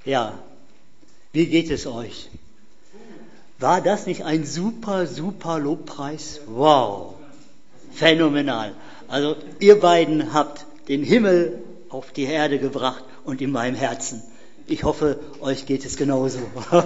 Ja, wie geht es euch? War das nicht ein super, super Lobpreis? Wow, phänomenal. Also ihr beiden habt den Himmel auf die Erde gebracht und in meinem Herzen. Ich hoffe, euch geht es genauso.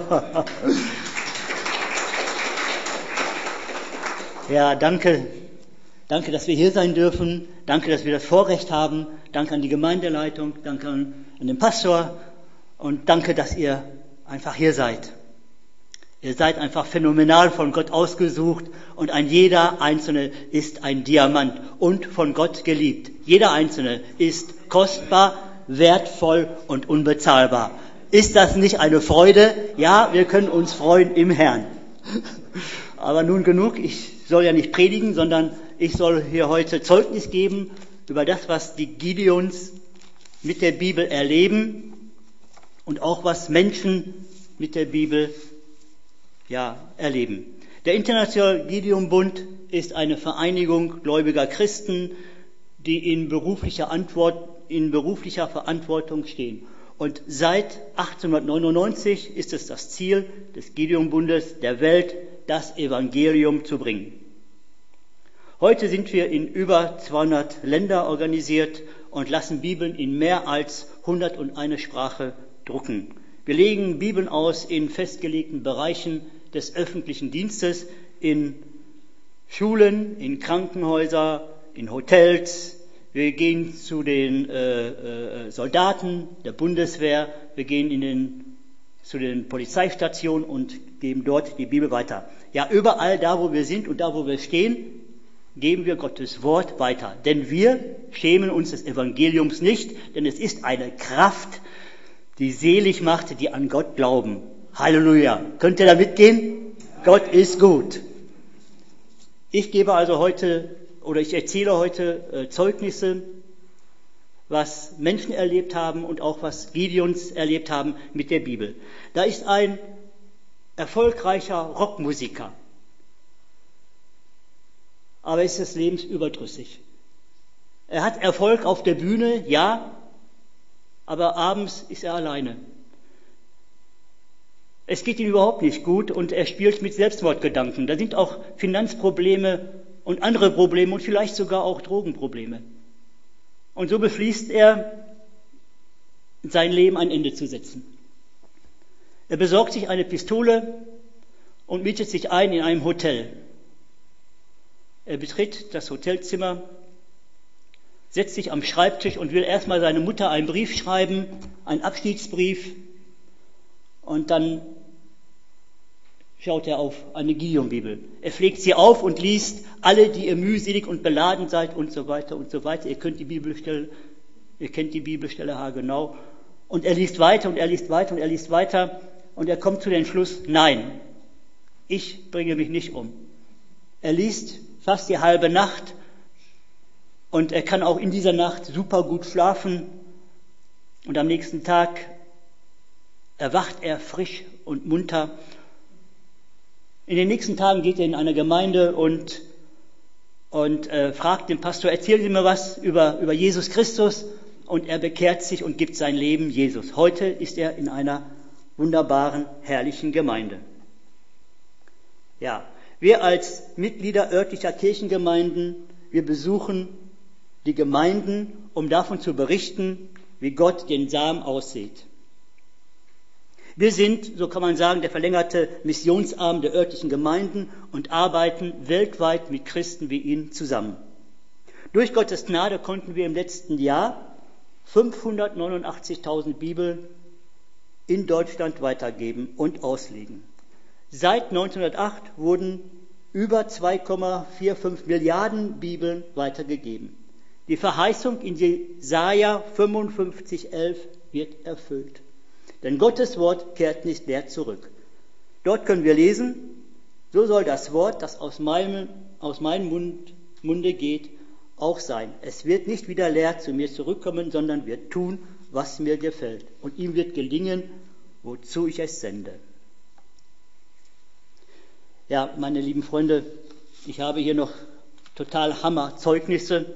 Ja, danke. Danke, dass wir hier sein dürfen. Danke, dass wir das Vorrecht haben. Danke an die Gemeindeleitung. Danke an den Pastor. Und danke, dass ihr einfach hier seid. Ihr seid einfach phänomenal von Gott ausgesucht und jeder Einzelne ist ein Diamant und von Gott geliebt. Jeder Einzelne ist kostbar, wertvoll und unbezahlbar. Ist das nicht eine Freude? Ja, wir können uns freuen im Herrn. Aber nun genug, ich soll ja nicht predigen, sondern ich soll hier heute Zeugnis geben über das, was die Gideons mit der Bibel erleben und auch was Menschen mit der Bibel erleben. Der Internationale Gideon-Bund ist eine Vereinigung gläubiger Christen, die in beruflicher Verantwortung stehen. Und seit 1899 ist es das Ziel des Gideon-Bundes, der Welt das Evangelium zu bringen. Heute sind wir in über 200 Länder organisiert und lassen Bibeln in mehr als 101 Sprache drucken. Wir legen Bibeln aus in festgelegten Bereichen des öffentlichen Dienstes, in Schulen, in Krankenhäuser, in Hotels. Wir gehen zu den Soldaten der Bundeswehr, wir gehen zu den Polizeistationen und geben dort die Bibel weiter. Ja, überall da, wo wir sind und da, wo wir stehen, geben wir Gottes Wort weiter. Denn wir schämen uns des Evangeliums nicht, denn es ist eine Kraft, die selig macht, die an Gott glauben. Halleluja. Könnt ihr da mitgehen? Ja. Gott ist gut. Ich erzähle heute Zeugnisse, was Menschen erlebt haben und auch was Gideons erlebt haben mit der Bibel. Da ist ein erfolgreicher Rockmusiker, aber er ist des Lebens überdrüssig. Er hat Erfolg auf der Bühne, ja, aber abends ist er alleine. Es geht ihm überhaupt nicht gut und er spielt mit Selbstmordgedanken. Da sind auch Finanzprobleme und andere Probleme und vielleicht sogar auch Drogenprobleme. Und so beschließt er, sein Leben ein Ende zu setzen. Er besorgt sich eine Pistole und mietet sich ein in einem Hotel. Er betritt das Hotelzimmer, setzt sich am Schreibtisch und will erstmal seiner Mutter einen Brief schreiben, einen Abschiedsbrief, und dann schaut er auf eine Gideon-Bibel. Er schlägt sie auf und liest: alle, die ihr mühselig und beladen seid und so weiter und so weiter. Ihr kennt die Bibelstelle haargenau. Und er liest weiter und er liest weiter und er liest weiter und er kommt zu dem Schluss: nein, ich bringe mich nicht um. Er liest fast die halbe Nacht und er kann auch in dieser Nacht super gut schlafen und am nächsten Tag erwacht er frisch und munter. In den nächsten Tagen geht er in eine Gemeinde und fragt den Pastor: erzählen Sie mir was über Jesus Christus. Und er bekehrt sich und gibt sein Leben Jesus. Heute ist er in einer wunderbaren, herrlichen Gemeinde. Ja, wir als Mitglieder örtlicher Kirchengemeinden, wir besuchen die Gemeinden, um davon zu berichten, wie Gott den Samen aussät. Wir sind, so kann man sagen, der verlängerte Missionsarm der örtlichen Gemeinden und arbeiten weltweit mit Christen wie Ihnen zusammen. Durch Gottes Gnade konnten wir im letzten Jahr 589.000 Bibeln in Deutschland weitergeben und auslegen. Seit 1908 wurden über 2,45 Milliarden Bibeln weitergegeben. Die Verheißung in Jesaja 55,11 wird erfüllt. Denn Gottes Wort kehrt nicht leer zurück. Dort können wir lesen: so soll das Wort, das aus meinem Munde geht, auch sein. Es wird nicht wieder leer zu mir zurückkommen, sondern wird tun, was mir gefällt. Und ihm wird gelingen, wozu ich es sende. Ja, meine lieben Freunde, ich habe hier noch total Hammer-Zeugnisse.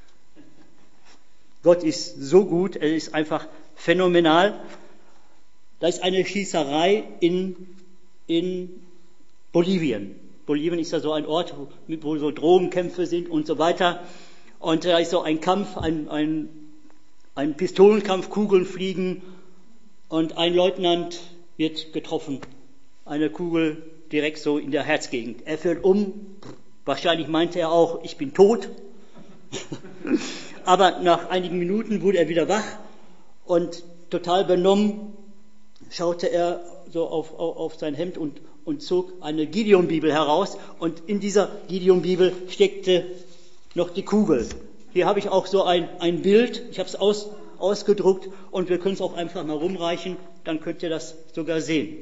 Gott ist so gut, er ist einfach phänomenal. Da ist eine Schießerei in Bolivien. Bolivien ist ja so ein Ort, wo so Drogenkämpfe sind und so weiter. Und da ist so ein Kampf, ein Pistolenkampf, Kugeln fliegen und ein Leutnant wird getroffen. Eine Kugel direkt so in der Herzgegend. Er fällt um. Wahrscheinlich meinte er auch, ich bin tot. Aber nach einigen Minuten wurde er wieder wach und total benommen schaute er so auf sein Hemd und zog eine Gideon-Bibel heraus. Und in dieser Gideon-Bibel steckte noch die Kugel. Hier habe ich auch so ein Bild. Ich habe es ausgedruckt und wir können es auch einfach mal rumreichen. Dann könnt ihr das sogar sehen.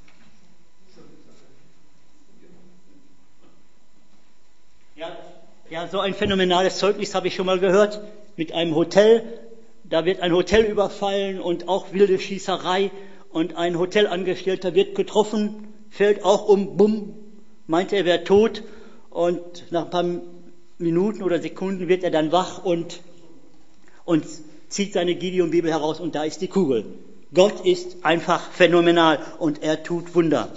Ja, so ein phänomenales Zeugnis habe ich schon mal gehört mit einem Hotel. Da wird ein Hotel überfallen und auch wilde Schießerei und ein Hotelangestellter wird getroffen, fällt auch um, bumm, meint er wäre tot und nach ein paar Minuten oder Sekunden wird er dann wach und zieht seine Gideon-Bibel heraus und da ist die Kugel. Gott ist einfach phänomenal und er tut Wunder.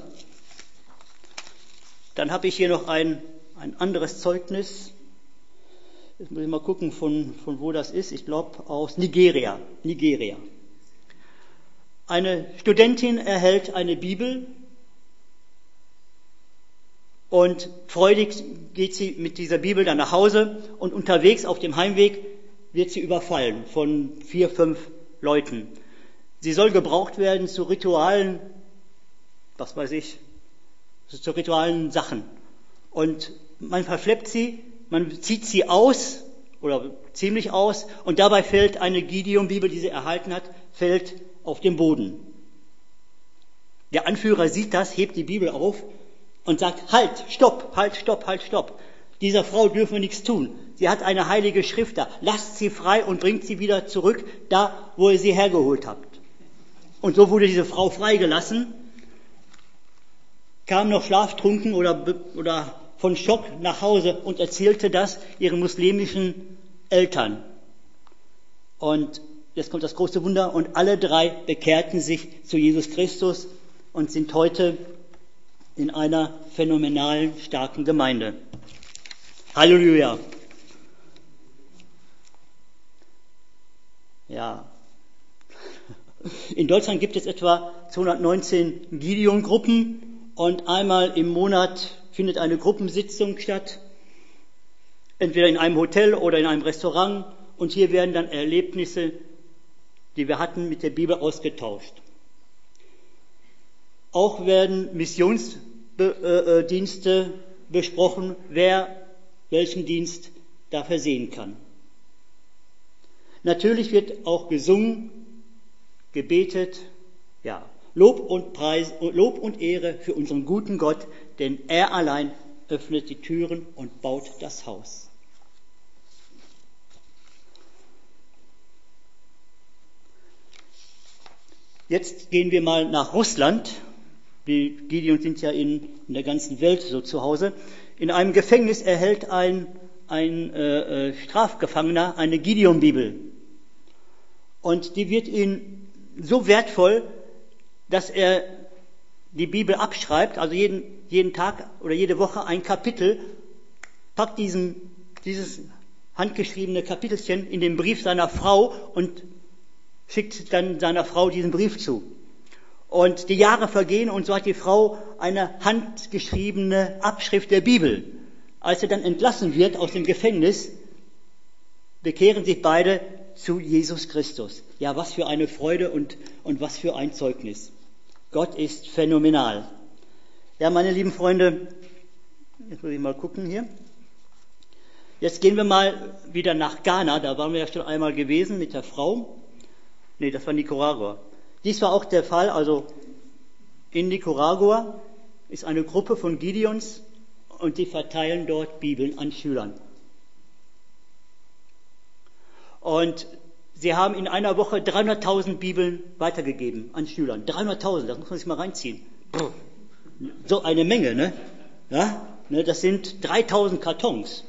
Dann habe ich hier noch ein anderes Zeugnis. Jetzt muss ich mal gucken, von wo das ist. Ich glaube aus Nigeria. Eine Studentin erhält eine Bibel und freudig geht sie mit dieser Bibel dann nach Hause und unterwegs auf dem Heimweg wird sie überfallen von 4, 5 Leuten. Sie soll gebraucht werden zu Ritualen, was weiß ich, zu ritualen Sachen. Und man verschleppt sie, man zieht sie aus, oder ziemlich aus, und dabei fällt eine Gideon-Bibel, die sie erhalten hat, fällt auf den Boden. Der Anführer sieht das, hebt die Bibel auf und sagt, halt, stopp. Dieser Frau dürfen wir nichts tun. Sie hat eine heilige Schrift da. Lasst sie frei und bringt sie wieder zurück, da, wo ihr sie hergeholt habt. Und so wurde diese Frau freigelassen, kam noch schlaftrunken oder von Schock nach Hause und erzählte das ihren muslimischen Eltern. Und jetzt kommt das große Wunder, und alle 3 bekehrten sich zu Jesus Christus und sind heute in einer phänomenalen, starken Gemeinde. Halleluja! Ja. In Deutschland gibt es etwa 219 Gideon-Gruppen und einmal im Monat findet eine Gruppensitzung statt, entweder in einem Hotel oder in einem Restaurant, und hier werden dann Erlebnisse, die wir hatten, mit der Bibel ausgetauscht. Auch werden Missionsdienste besprochen, wer welchen Dienst da versehen kann. Natürlich wird auch gesungen, gebetet, ja, Lob und Ehre für unseren guten Gott, denn er allein öffnet die Türen und baut das Haus. Jetzt gehen wir mal nach Russland. Die Gideons sind ja in der ganzen Welt so zu Hause. In einem Gefängnis erhält ein Strafgefangener eine Gideon-Bibel. Und die wird ihm so wertvoll, dass er die Bibel abschreibt, also jeden Tag oder jede Woche ein Kapitel, packt dieses handgeschriebene Kapitelchen in den Brief seiner Frau und schickt dann seiner Frau diesen Brief zu. Und die Jahre vergehen und so hat die Frau eine handgeschriebene Abschrift der Bibel. Als er dann entlassen wird aus dem Gefängnis, bekehren sich beide zu Jesus Christus. Ja, was für eine Freude und was für ein Zeugnis. Gott ist phänomenal. Ja, meine lieben Freunde, jetzt muss ich mal gucken hier. Jetzt gehen wir mal wieder nach Ghana, da waren wir ja schon einmal gewesen mit der Frau. Nee, das war Nicaragua. Dies war auch der Fall, also in Nicaragua ist eine Gruppe von Gideons und die verteilen dort Bibeln an Schülern. Und sie haben in einer Woche 300.000 Bibeln weitergegeben an Schülern. 300.000, das muss man sich mal reinziehen. So eine Menge, ne? Ja, ne, das sind 3.000 Kartons.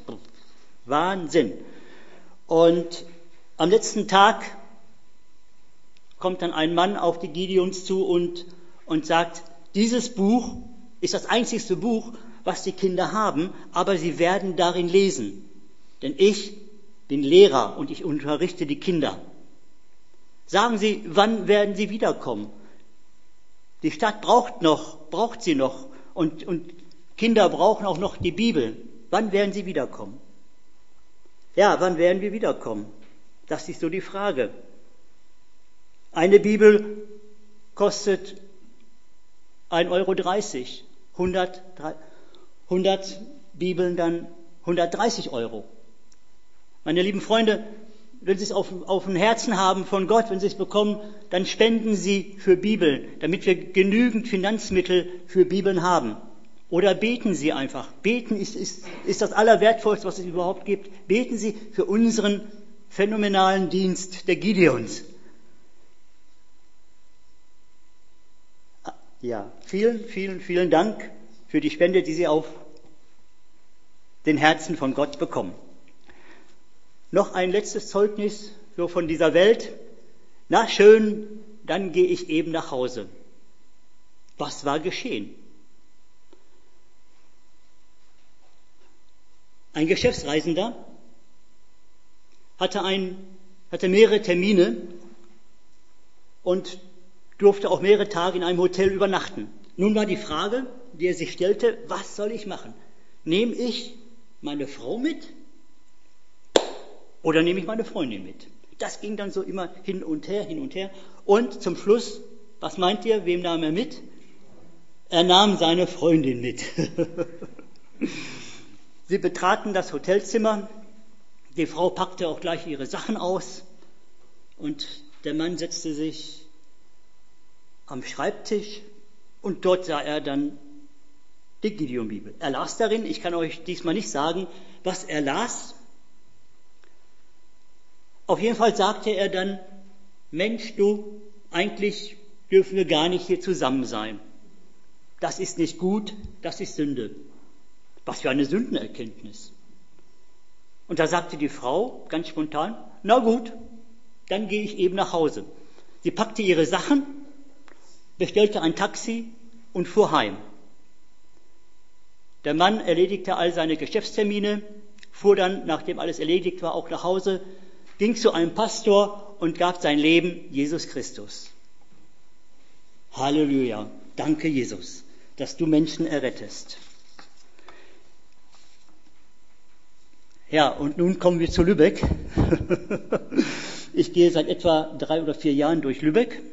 Wahnsinn. Und am letzten Tag kommt dann ein Mann auf die Gideons zu und sagt, dieses Buch ist das einzigste Buch, was die Kinder haben, aber sie werden darin lesen. Denn ich bin Lehrer und ich unterrichte die Kinder. Sagen Sie, wann werden Sie wiederkommen? Die Stadt braucht sie noch und Kinder brauchen auch noch die Bibel. Wann werden Sie wiederkommen? Ja, wann werden wir wiederkommen? Das ist so die Frage. Eine Bibel kostet 1,30 €, 100 Bibeln dann 130 €. Meine lieben Freunde, wenn Sie es auf dem Herzen haben von Gott, wenn Sie es bekommen, dann spenden Sie für Bibeln, damit wir genügend Finanzmittel für Bibeln haben. Oder beten Sie einfach. Beten ist das Allerwertvollste, was es überhaupt gibt. Beten Sie für unseren phänomenalen Dienst der Gideons. Ja, vielen, vielen, vielen Dank für die Spende, die Sie auf den Herzen von Gott bekommen. Noch ein letztes Zeugnis so von dieser Welt. Na schön, dann gehe ich eben nach Hause. Was war geschehen? Ein Geschäftsreisender hatte mehrere Termine und durfte auch mehrere Tage in einem Hotel übernachten. Nun war die Frage, die er sich stellte, was soll ich machen? Nehme ich meine Frau mit oder nehme ich meine Freundin mit? Das ging dann so immer hin und her, hin und her. Und zum Schluss, was meint ihr, wem nahm er mit? Er nahm seine Freundin mit. Sie betraten das Hotelzimmer, die Frau packte auch gleich ihre Sachen aus und der Mann setzte sich am Schreibtisch und dort sah er dann die Gideon-Bibel. Er las darin, ich kann euch diesmal nicht sagen, was er las. Auf jeden Fall sagte er dann, Mensch, du, eigentlich dürfen wir gar nicht hier zusammen sein. Das ist nicht gut, das ist Sünde. Was für eine Sündenerkenntnis. Und da sagte die Frau ganz spontan, na gut, dann gehe ich eben nach Hause. Sie packte ihre Sachen, bestellte ein Taxi und fuhr heim. Der Mann erledigte all seine Geschäftstermine, fuhr dann, nachdem alles erledigt war, auch nach Hause, ging zu einem Pastor und gab sein Leben Jesus Christus. Halleluja, danke Jesus, dass du Menschen errettest. Ja, und nun kommen wir zu Lübeck. Ich gehe seit etwa 3 oder 4 Jahren durch Lübeck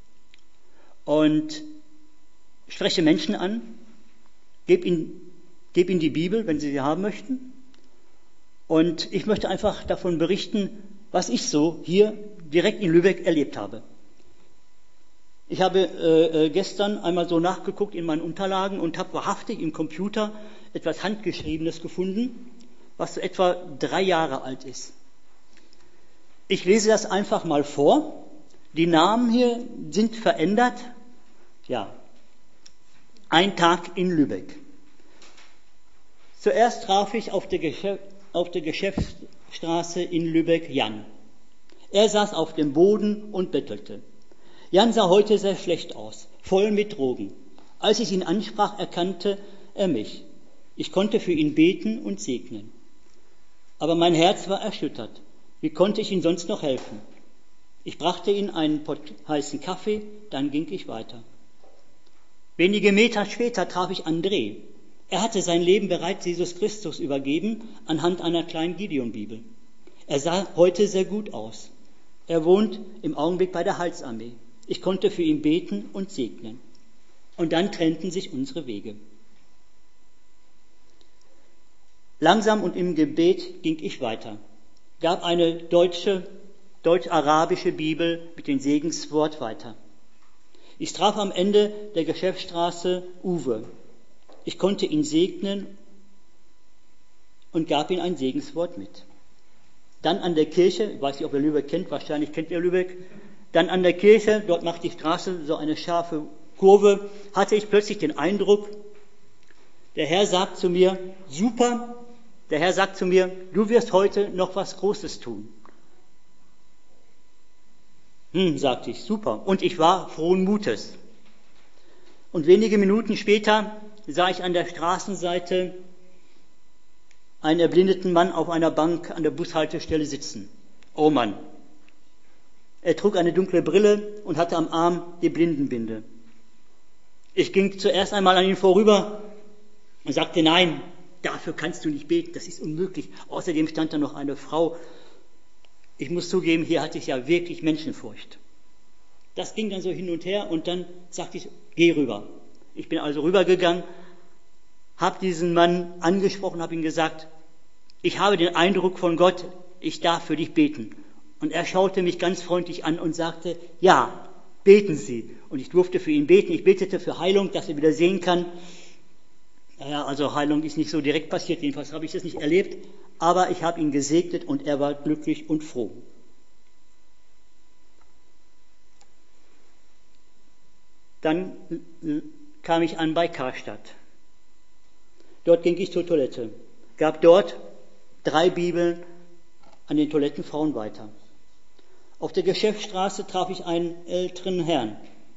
und spreche Menschen an, gebe ihnen die Bibel, wenn sie haben möchten. Und ich möchte einfach davon berichten, was ich so hier direkt in Lübeck erlebt habe. Ich habe gestern einmal so nachgeguckt in meinen Unterlagen und habe wahrhaftig im Computer etwas Handgeschriebenes gefunden, was so etwa 3 Jahre alt ist. Ich lese das einfach mal vor. Die Namen hier sind verändert. Ja, ein Tag in Lübeck. Zuerst traf ich auf der Geschäftsstraße in Lübeck Jan. Er saß auf dem Boden und bettelte. Jan sah heute sehr schlecht aus, voll mit Drogen. Als ich ihn ansprach, erkannte er mich. Ich konnte für ihn beten und segnen. Aber mein Herz war erschüttert. Wie konnte ich ihm sonst noch helfen? Ich brachte ihm einen Pott heißen Kaffee, dann ging ich weiter. Wenige Meter später traf ich André. Er hatte sein Leben bereits Jesus Christus übergeben anhand einer kleinen Gideon-Bibel. Er sah heute sehr gut aus. Er wohnt im Augenblick bei der Heilsarmee. Ich konnte für ihn beten und segnen. Und dann trennten sich unsere Wege. Langsam und im Gebet ging ich weiter, gab eine deutsch-arabische Bibel mit dem Segenswort weiter. Ich traf am Ende der Geschäftsstraße Uwe. Ich konnte ihn segnen und gab ihm ein Segenswort mit. Dann an der Kirche, ich weiß nicht, ob ihr Lübeck kennt, wahrscheinlich kennt ihr Lübeck, dann an der Kirche, dort macht die Straße so eine scharfe Kurve, hatte ich plötzlich den Eindruck, der Herr sagt zu mir, super, der Herr sagt zu mir, du wirst heute noch was Großes tun. Sagte ich, super. Und ich war frohen Mutes. Und wenige Minuten später sah ich an der Straßenseite einen erblindeten Mann auf einer Bank an der Bushaltestelle sitzen. Oh Mann. Er trug eine dunkle Brille und hatte am Arm die Blindenbinde. Ich ging zuerst einmal an ihn vorüber und sagte, nein, dafür kannst du nicht beten, das ist unmöglich. Außerdem stand da noch eine Frau. Ich muss zugeben, hier hatte ich ja wirklich Menschenfurcht. Das ging dann so hin und her und dann sagte ich, geh rüber. Ich bin also rübergegangen, habe diesen Mann angesprochen, habe ihm gesagt, ich habe den Eindruck von Gott, ich darf für dich beten. Und er schaute mich ganz freundlich an und sagte, ja, beten Sie. Und ich durfte für ihn beten. Ich betete für Heilung, dass er wieder sehen kann. Naja, also Heilung ist nicht so direkt passiert, jedenfalls habe ich das nicht erlebt. Aber ich habe ihn gesegnet und er war glücklich und froh. Dann kam ich an bei Karstadt. Dort ging ich zur Toilette, gab dort 3 Bibeln an den Toilettenfrauen weiter. Auf der Geschäftsstraße traf ich einen älteren Herrn.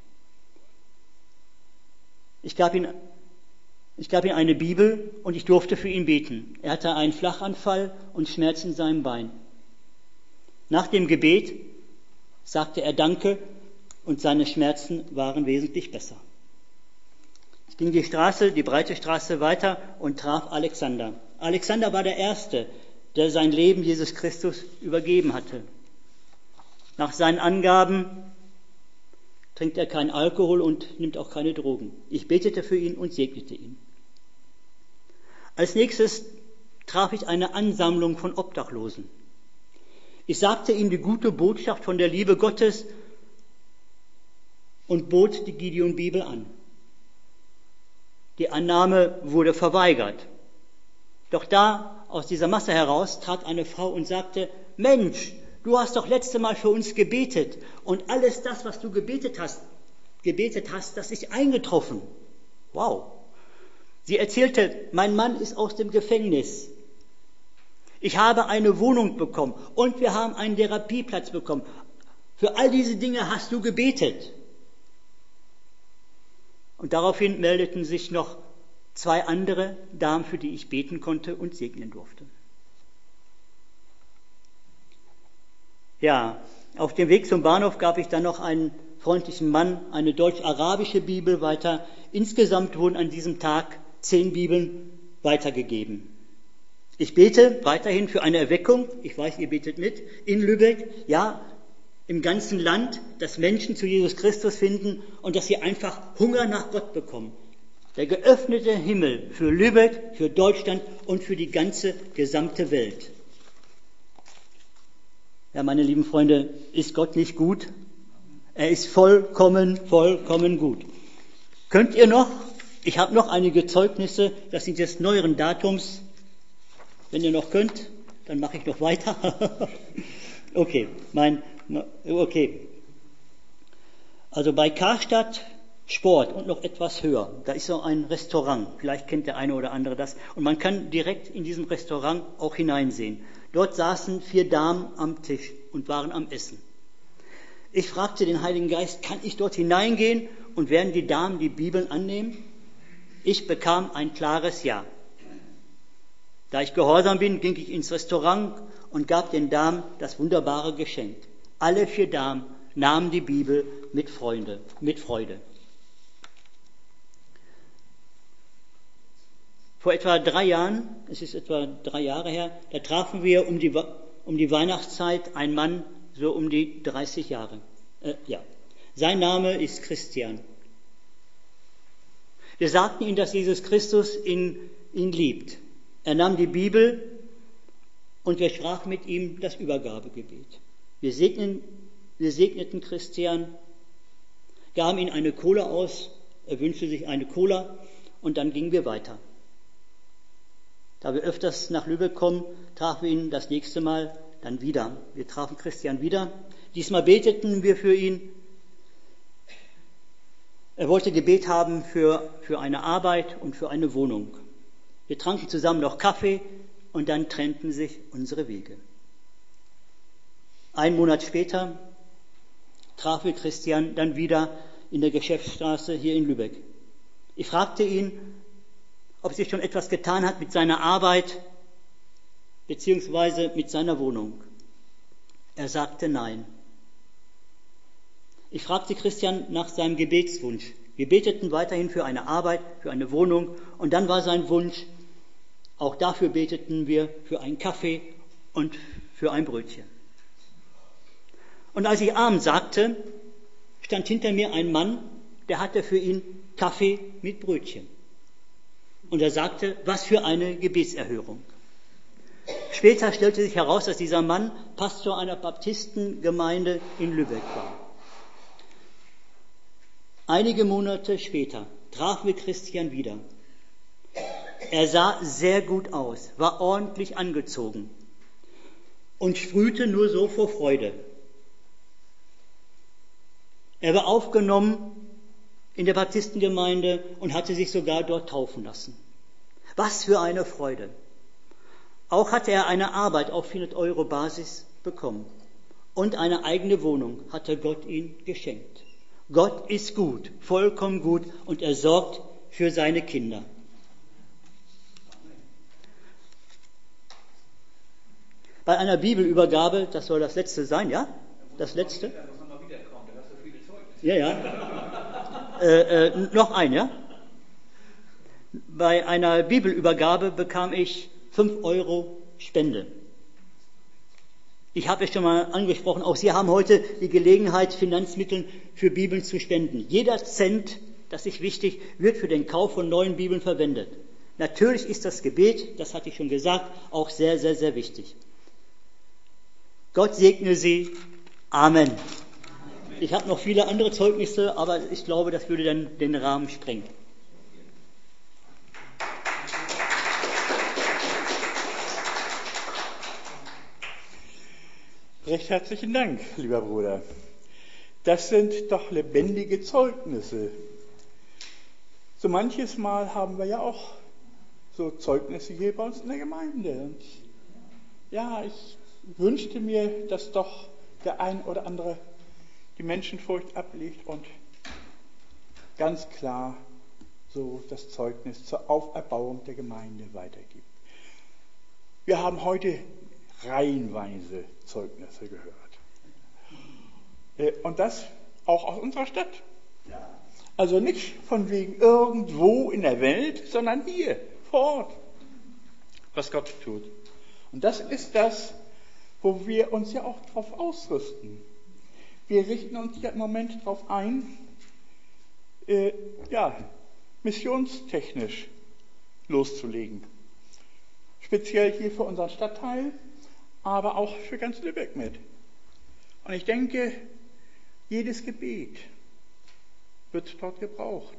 Ich gab ihm eine Bibel und ich durfte für ihn beten. Er hatte einen Flachanfall und Schmerzen in seinem Bein. Nach dem Gebet sagte er Danke und seine Schmerzen waren wesentlich besser. Ich ging die breite Straße weiter und traf Alexander. Alexander war der Erste, der sein Leben Jesus Christus übergeben hatte. Nach seinen Angaben trinkt er keinen Alkohol und nimmt auch keine Drogen. Ich betete für ihn und segnete ihn. Als nächstes traf ich eine Ansammlung von Obdachlosen. Ich sagte ihm die gute Botschaft von der Liebe Gottes und bot die Gideon-Bibel an. Die Annahme wurde verweigert. Doch da, aus dieser Masse heraus, trat eine Frau und sagte, Mensch, du hast doch letzte Mal für uns gebetet und alles das, was du gebetet hast, das ist eingetroffen. Wow. Sie erzählte, mein Mann ist aus dem Gefängnis. Ich habe eine Wohnung bekommen und wir haben einen Therapieplatz bekommen. Für all diese Dinge hast du gebetet. Und daraufhin meldeten sich noch 2 andere Damen, für die ich beten konnte und segnen durfte. Ja, auf dem Weg zum Bahnhof gab ich dann noch einen freundlichen Mann eine deutsch-arabische Bibel weiter. Insgesamt wurden an diesem Tag 10 Bibeln weitergegeben. Ich bete weiterhin für eine Erweckung, ich weiß, ihr betet mit, in Lübeck, ja, im ganzen Land, dass Menschen zu Jesus Christus finden und dass sie einfach Hunger nach Gott bekommen. Der geöffnete Himmel für Lübeck, für Deutschland und für die ganze gesamte Welt. Ja, meine lieben Freunde, ist Gott nicht gut? Er ist vollkommen gut. Könnt ihr noch? Ich habe noch einige Zeugnisse, das sind jetzt neueren Datums. Wenn ihr noch könnt, dann mache ich noch weiter. Okay. Also bei Karstadt Sport und noch etwas höher, da ist so ein Restaurant, vielleicht kennt der eine oder andere das, und man kann direkt in diesem Restaurant auch hineinsehen. Dort saßen 4 Damen am Tisch und waren am Essen. Ich fragte den Heiligen Geist, kann ich dort hineingehen und werden die Damen die Bibeln annehmen? Ich bekam ein klares Ja. Da ich gehorsam bin, ging ich ins Restaurant und gab den Damen das wunderbare Geschenk. Alle 4 Damen nahmen die Bibel mit Freude. Vor etwa 3 Jahren, es ist etwa 3 Jahre her, da trafen wir um die Weihnachtszeit einen Mann, so um die 30 Jahre. Sein Name ist Christian. Wir sagten ihm, dass Jesus Christus ihn liebt. Er nahm die Bibel und wir sprachen mit ihm das Übergabegebet. Wir segneten Christian, gaben ihm eine Cola aus, er wünschte sich eine Cola und dann gingen wir weiter. Da wir öfters nach Lübeck kommen, trafen wir ihn das nächste Mal dann wieder. Wir trafen Christian wieder. Diesmal beteten wir für ihn. Er wollte Gebet haben für eine Arbeit und für eine Wohnung. Wir tranken zusammen noch Kaffee und dann trennten sich unsere Wege. 1 Monat später trafen wir Christian dann wieder in der Geschäftsstraße hier in Lübeck. Ich fragte ihn, ob sich schon etwas getan hat mit seiner Arbeit beziehungsweise mit seiner Wohnung. Er sagte nein. Ich fragte Christian nach seinem Gebetswunsch. Wir beteten weiterhin für eine Arbeit, für eine Wohnung und dann war sein Wunsch, auch dafür beteten wir für einen Kaffee und für ein Brötchen. Und als ich Amen sagte, stand hinter mir ein Mann, der hatte für ihn Kaffee mit Brötchen. Und er sagte, was für eine Gebetserhörung. Später stellte sich heraus, dass dieser Mann Pastor einer Baptistengemeinde in Lübeck war. Einige Monate später trafen wir Christian wieder. Er sah sehr gut aus, war ordentlich angezogen und sprühte nur so vor Freude. Er war aufgenommen in der Baptistengemeinde und hatte sich sogar dort taufen lassen. Was für eine Freude! Auch hatte er eine Arbeit auf 400 € Basis bekommen und eine eigene Wohnung hatte Gott ihm geschenkt. Gott ist gut, vollkommen gut und er sorgt für seine Kinder. Bei einer Bibelübergabe, das soll das letzte sein, ja? Das letzte? Ja. Noch ein, ja? Bei einer Bibelübergabe bekam ich 5 € Spende. Ich habe es schon mal angesprochen, auch Sie haben heute die Gelegenheit, Finanzmittel für Bibeln zu spenden. Jeder Cent, das ist wichtig, wird für den Kauf von neuen Bibeln verwendet. Natürlich ist das Gebet, das hatte ich schon gesagt, auch sehr, sehr, sehr wichtig. Gott segne Sie. Amen. Ich habe noch viele andere Zeugnisse, aber ich glaube, das würde dann den Rahmen sprengen. Recht herzlichen Dank, lieber Bruder. Das sind doch lebendige Zeugnisse. So manches Mal haben wir ja auch so Zeugnisse hier bei uns in der Gemeinde. Und ja, ich wünschte mir, dass doch der ein oder andere die Menschenfurcht ablegt und ganz klar so das Zeugnis zur Auferbauung der Gemeinde weitergibt. Wir haben heute reihenweise Zeugnisse gehört. Und das auch aus unserer Stadt. Also nicht von wegen irgendwo in der Welt, sondern hier, vor Ort, was Gott tut. Und das ist das, wo wir uns ja auch drauf ausrüsten. Wir richten uns ja im Moment darauf ein, missionstechnisch loszulegen. Speziell hier für unseren Stadtteil, aber auch für ganz Lübeck mit. Und ich denke, jedes Gebet wird dort gebraucht.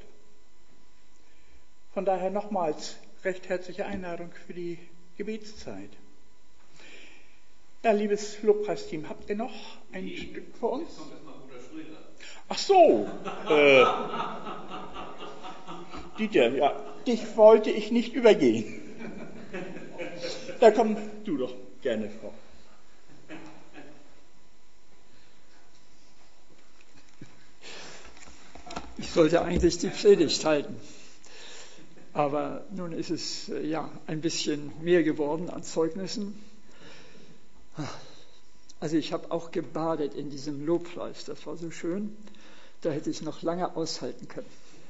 Von daher nochmals recht herzliche Einladung für die Gebetszeit. Ja, liebes Lobpreisteam, habt ihr noch ein Stück für uns? Ach so. Dieter, ja, dich wollte ich nicht übergehen. Da komm du doch gerne vor. Ich sollte eigentlich die Predigt halten, aber nun ist es ein bisschen mehr geworden an Zeugnissen. Also ich habe auch gebadet in diesem Lobpreis, das war so schön, da hätte ich noch lange aushalten können.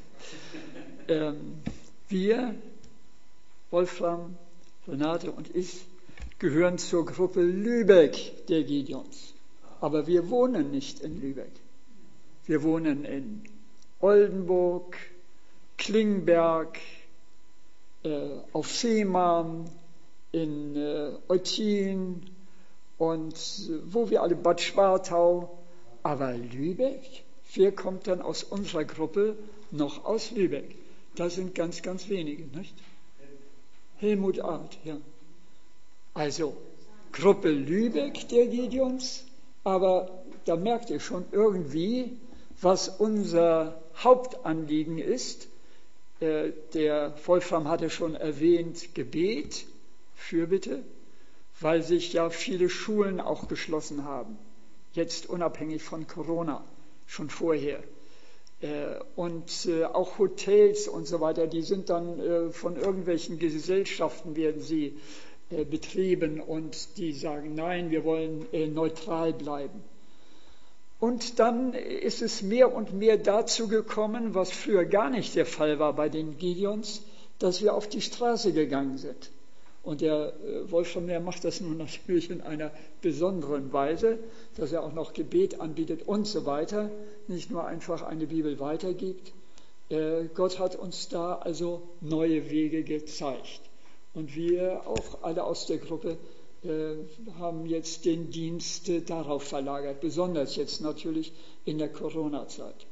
Wir, Wolfram, Renate und ich, gehören zur Gruppe Lübeck der Gideons, aber wir wohnen nicht in Lübeck. Wir wohnen in Oldenburg, Klingberg, auf Fehmarn, in Eutin und wo wir alle, Bad Schwartau. Aber Lübeck, wer kommt dann aus unserer Gruppe noch aus Lübeck? Das sind ganz, ganz wenige, nicht? Helmut Art, ja. Also Gruppe Lübeck der Gideons, aber da merkt ihr schon irgendwie, was unser Hauptanliegen ist. Der Wolfram hatte schon erwähnt, Gebet, Fürbitte, weil sich ja viele Schulen auch geschlossen haben, jetzt unabhängig von Corona. schon vorher. Und auch Hotels und so weiter, die sind dann von irgendwelchen Gesellschaften werden sie betrieben und die sagen, nein, wir wollen neutral bleiben. Und dann ist es mehr und mehr dazu gekommen, was früher gar nicht der Fall war bei den Gideons, dass wir auf die Straße gegangen sind. Und der Wolfram, der macht das nun natürlich in einer besonderen Weise, dass er auch noch Gebet anbietet und so weiter, nicht nur einfach eine Bibel weitergibt. Gott hat uns da also neue Wege gezeigt. Und wir auch alle aus der Gruppe haben jetzt den Dienst darauf verlagert, besonders jetzt natürlich in der Corona-Zeit.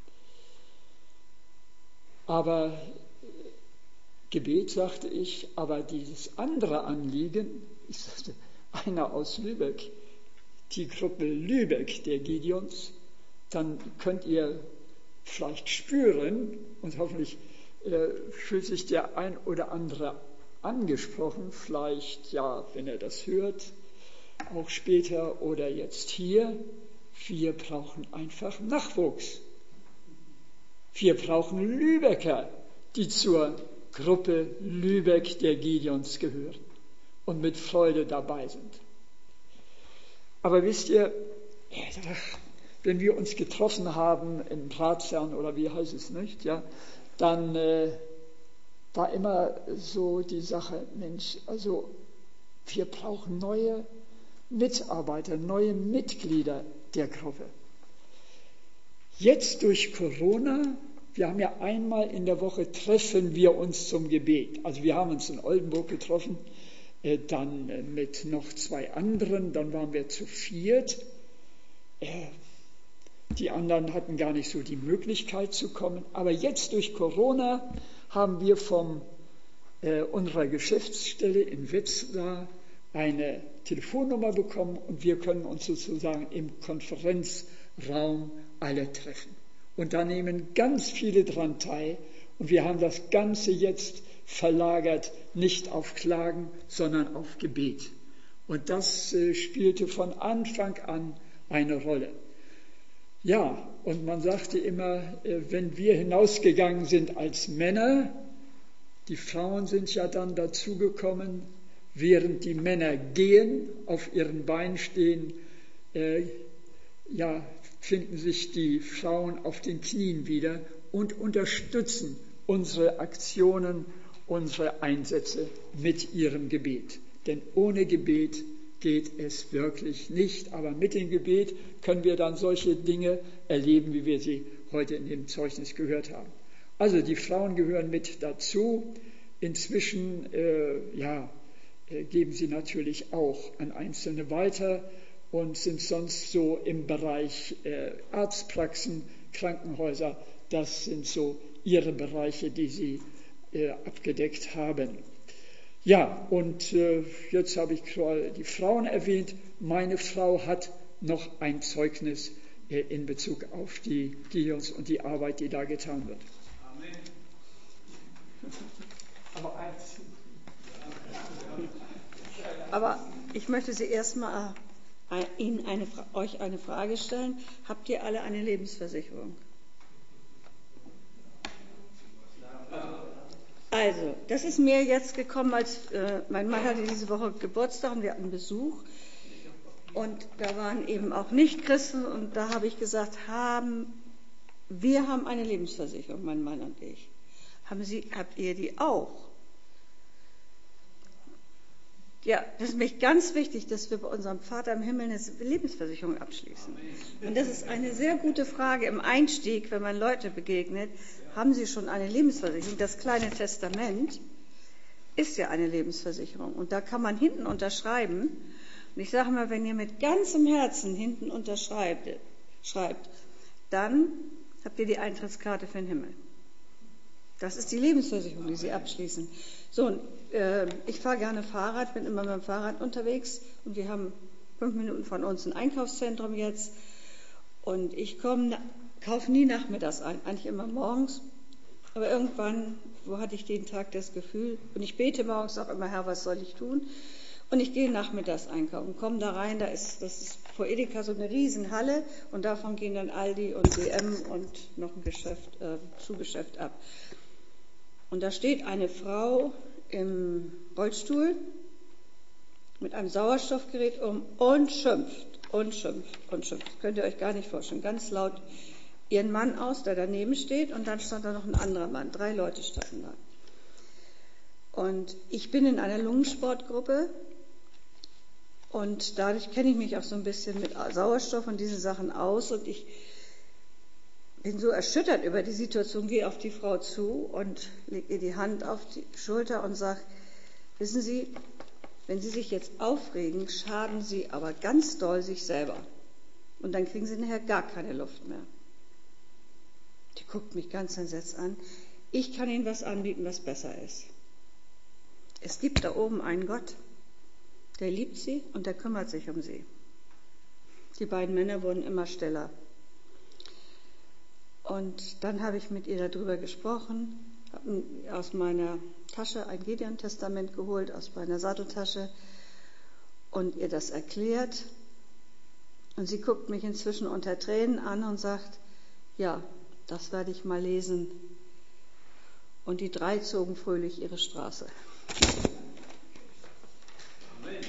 Aber Gebet, sagte ich, aber dieses andere Anliegen, ich sagte, einer aus Lübeck, die Gruppe Lübeck der Gideons, dann könnt ihr vielleicht spüren und hoffentlich fühlt sich der ein oder andere angesprochen, vielleicht, ja, wenn er das hört, auch später oder jetzt hier, wir brauchen einfach Nachwuchs. Wir brauchen Lübecker, die zur Gruppe Lübeck der Gideons gehören und mit Freude dabei sind. Aber wisst ihr, wenn wir uns getroffen haben im Ratsherrn oder wie heißt es nicht, ja, dann war immer so die Sache, Mensch, also wir brauchen neue Mitarbeiter, neue Mitglieder der Gruppe. Jetzt durch Corona, wir haben ja einmal in der Woche treffen wir uns zum Gebet. Also wir haben uns in Oldenburg getroffen, dann mit noch 2 anderen, dann waren wir zu 4. Die anderen hatten gar nicht so die Möglichkeit zu kommen. Aber jetzt durch Corona haben wir von unserer Geschäftsstelle in Wetzlar eine Telefonnummer bekommen und wir können uns sozusagen im Konferenzraum alle treffen. Und da nehmen ganz viele dran teil und wir haben das Ganze jetzt verlagert, nicht auf Klagen, sondern auf Gebet. Und das spielte von Anfang an eine Rolle. Ja, und man sagte immer, wenn wir hinausgegangen sind als Männer, die Frauen sind ja dann dazugekommen, während die Männer gehen, auf ihren Beinen stehen, finden sich die Frauen auf den Knien wieder und unterstützen unsere Aktionen, unsere Einsätze mit ihrem Gebet. Denn ohne Gebet geht es wirklich nicht. Aber mit dem Gebet können wir dann solche Dinge erleben, wie wir sie heute in dem Zeugnis gehört haben. Also die Frauen gehören mit dazu. Inzwischen geben sie natürlich auch an Einzelne weiter und sind sonst so im Bereich Arztpraxen, Krankenhäuser. Das sind so ihre Bereiche, die sie abgedeckt haben. Ja, und jetzt habe ich die Frauen erwähnt. Meine Frau hat noch ein Zeugnis in Bezug auf die Gideons und die Arbeit, die da getan wird. Amen. Aber ich möchte Sie erstmal euch eine Frage stellen. Habt ihr alle eine Lebensversicherung? Also, das ist mir jetzt gekommen, als mein Mann hatte diese Woche Geburtstag und wir hatten Besuch. Und da waren eben auch Nichtchristen und da habe ich gesagt, wir haben eine Lebensversicherung, mein Mann und ich. Habt ihr die auch? Ja, das ist mir ganz wichtig, dass wir bei unserem Vater im Himmel eine Lebensversicherung abschließen. Und das ist eine sehr gute Frage im Einstieg, wenn man Leute begegnet. Haben Sie schon eine Lebensversicherung? Das kleine Testament ist ja eine Lebensversicherung. Und da kann man hinten unterschreiben. Und ich sage mal, wenn ihr mit ganzem Herzen hinten unterschreibt, dann habt ihr die Eintrittskarte für den Himmel. Das ist die Lebensversicherung, die Sie abschließen. So, ich fahre gerne Fahrrad, bin immer mit dem Fahrrad unterwegs und wir haben 5 Minuten von uns ein Einkaufszentrum jetzt. Und ich kaufe nie nachmittags ein, eigentlich immer morgens. Aber irgendwann, hatte ich den Tag das Gefühl, und ich bete morgens auch immer, Herr, was soll ich tun? Und ich gehe nachmittags einkaufen, komme da rein, das ist vor Edeka so eine Riesenhalle und davon gehen dann Aldi und DM und noch ein Zugeschäft ab. Und da steht eine Frau im Rollstuhl mit einem Sauerstoffgerät und schimpft. Das könnt ihr euch gar nicht vorstellen. Ganz laut ihren Mann aus, der daneben steht, und dann stand da noch ein anderer Mann. 3 Leute standen da. Und ich bin in einer Lungensportgruppe und dadurch kenne ich mich auch so ein bisschen mit Sauerstoff und diesen Sachen aus. Und ich bin so erschüttert über die Situation, gehe auf die Frau zu und lege ihr die Hand auf die Schulter und sage, wissen Sie, wenn Sie sich jetzt aufregen, schaden Sie aber ganz doll sich selber. Und dann kriegen Sie nachher gar keine Luft mehr. Die guckt mich ganz entsetzt an. Ich kann Ihnen was anbieten, was besser ist. Es gibt da oben einen Gott, der liebt Sie und der kümmert sich um Sie. Die beiden Männer wurden immer stiller. Und dann habe ich mit ihr darüber gesprochen, habe aus meiner Tasche ein Gideon-Testament geholt, aus meiner Satteltasche, und ihr das erklärt. Und sie guckt mich inzwischen unter Tränen an und sagt, ja, das werde ich mal lesen. Und die 3 zogen fröhlich ihre Straße. Amen.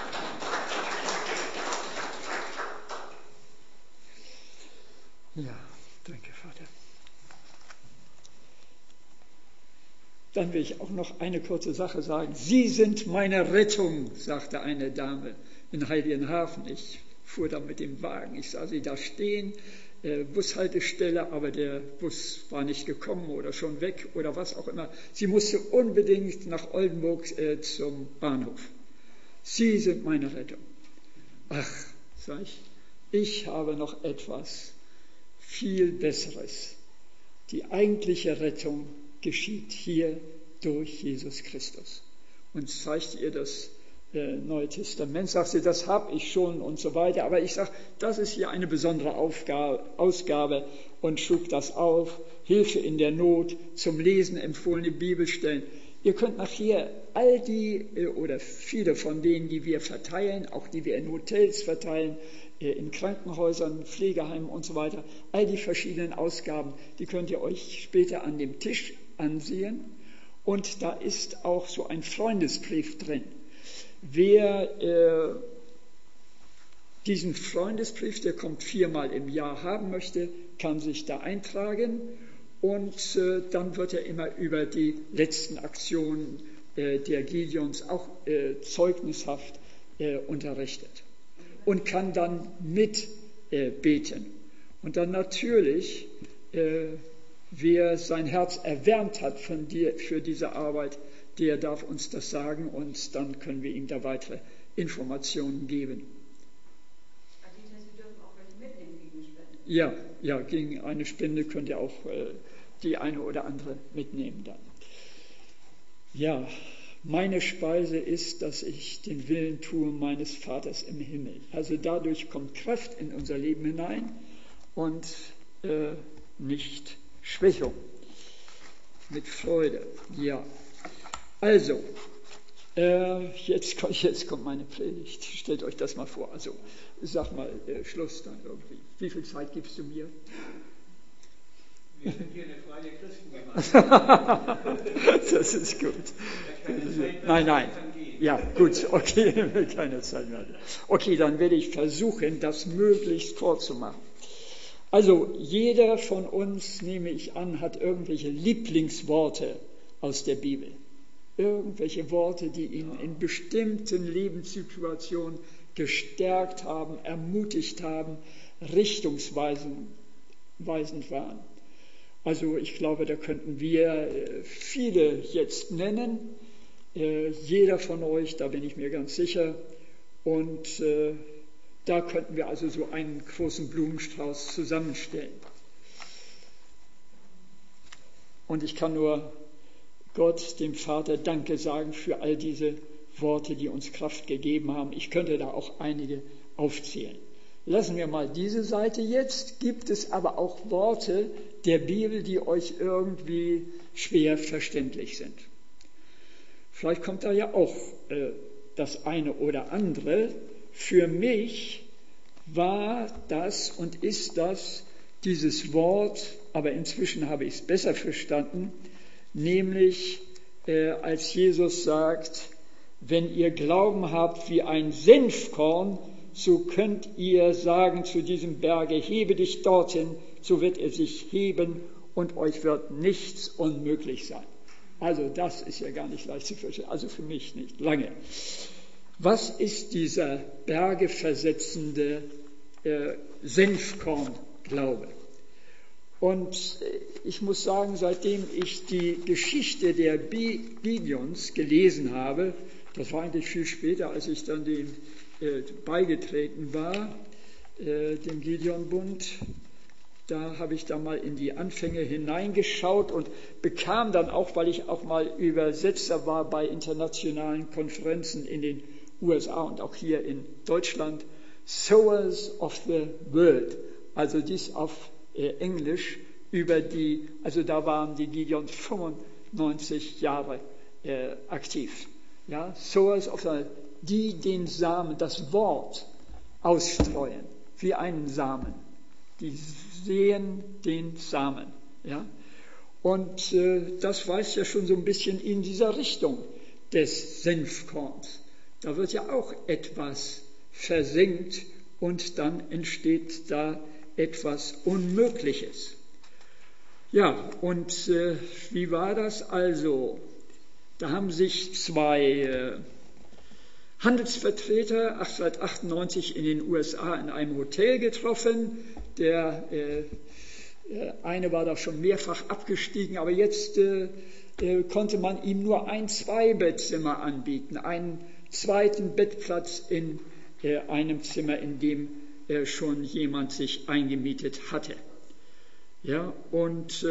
Ja, danke, Vater. Dann will ich auch noch eine kurze Sache sagen. Sie sind meine Rettung, sagte eine Dame in Heiligenhafen. Ich fuhr da mit dem Wagen. Ich sah sie da stehen, Bushaltestelle, aber der Bus war nicht gekommen oder schon weg oder was auch immer. Sie musste unbedingt nach Oldenburg zum Bahnhof. Sie sind meine Rettung. Ach, sag ich habe noch etwas viel Besseres. Die eigentliche Rettung geschieht hier durch Jesus Christus. Und zeigt ihr das Neue Testament, sagt sie, das habe ich schon und so weiter. Aber ich sage, das ist hier eine besondere Ausgabe und schlug das auf. Hilfe in der Not, zum Lesen empfohlene Bibelstellen. Ihr könnt nachher all die oder viele von denen, die wir verteilen, auch die wir in Hotels verteilen, in Krankenhäusern, Pflegeheimen und so weiter, all die verschiedenen Ausgaben, die könnt ihr euch später an dem Tisch ansehen. Und da ist auch so ein Freundesbrief drin. Wer diesen Freundesbrief, der kommt 4-mal im Jahr, haben möchte, kann sich da eintragen. Und dann wird er immer über die letzten Aktionen der Gideons auch zeugnishaft unterrichtet. Und kann dann mitbeten. Und dann natürlich, wer sein Herz erwärmt hat für diese Arbeit, der darf uns das sagen und dann können wir ihm da weitere Informationen geben. Sie dürfen auch welche mitnehmen gegen eine Spende. Ja, gegen eine Spende könnt ihr auch die eine oder andere mitnehmen dann. Ja, meine Speise ist, dass ich den Willen tue meines Vaters im Himmel. Also dadurch kommt Kraft in unser Leben hinein und nicht Schwächung. Mit Freude, ja. Also, jetzt kommt meine Predigt. Stellt euch das mal vor. Also, sag mal Schluss dann irgendwie. Wie viel Zeit gibst du mir? Wir sind hier eine freie Christengemeinde. Das ist gut. Nein. Ja, gut, okay, keine Zeit mehr. Okay, dann werde ich versuchen, das möglichst kurz zu machen. Also, jeder von uns, nehme ich an, hat irgendwelche Lieblingsworte aus der Bibel. Irgendwelche Worte, die ihn in bestimmten Lebenssituationen gestärkt haben, ermutigt haben, richtungsweisend waren. Also ich glaube, da könnten wir viele jetzt nennen, jeder von euch, da bin ich mir ganz sicher. Und da könnten wir also so einen großen Blumenstrauß zusammenstellen. Und ich kann nur Gott, dem Vater, Danke sagen für all diese Worte, die uns Kraft gegeben haben. Ich könnte da auch einige aufzählen. Lassen wir mal diese Seite jetzt. Gibt es aber auch Worte der Bibel, die euch irgendwie schwer verständlich sind? Vielleicht kommt da ja auch das eine oder andere. Für mich war das und ist das dieses Wort, aber inzwischen habe ich es besser verstanden, nämlich als Jesus sagt, wenn ihr Glauben habt wie ein Senfkorn, so könnt ihr sagen zu diesem Berge, hebe dich dorthin, so wird er sich heben und euch wird nichts unmöglich sein. Also das ist ja gar nicht leicht zu verstehen, also für mich nicht lange. Was ist dieser bergeversetzende Senfkornglaube? Und ich muss sagen, seitdem ich die Geschichte der Gideons gelesen habe, das war eigentlich viel später, als ich dann dem beigetreten war, dem Gideon-Bund, da habe ich da mal in die Anfänge hineingeschaut und bekam dann auch, weil ich auch mal Übersetzer war bei internationalen Konferenzen in den USA und auch hier in Deutschland, Sowers of the World, also dies auf Englisch über also da waren die Gideons 95 Jahre aktiv. Ja, Sowers of the World, die den Samen, das Wort ausstreuen, wie einen Samen. Die sehen den Samen. Ja? Und das weist ja schon so ein bisschen in dieser Richtung des Senfkorns. Da wird ja auch etwas versenkt und dann entsteht da etwas Unmögliches. Ja, und wie war das also? Da haben sich zwei Handelsvertreter 1898 in den USA in einem Hotel getroffen. Der eine war da schon mehrfach abgestiegen, aber jetzt konnte man ihm nur ein Zweibettzimmer anbieten, einen zweiten Bettplatz in einem Zimmer, in dem schon jemand sich eingemietet hatte. Ja, und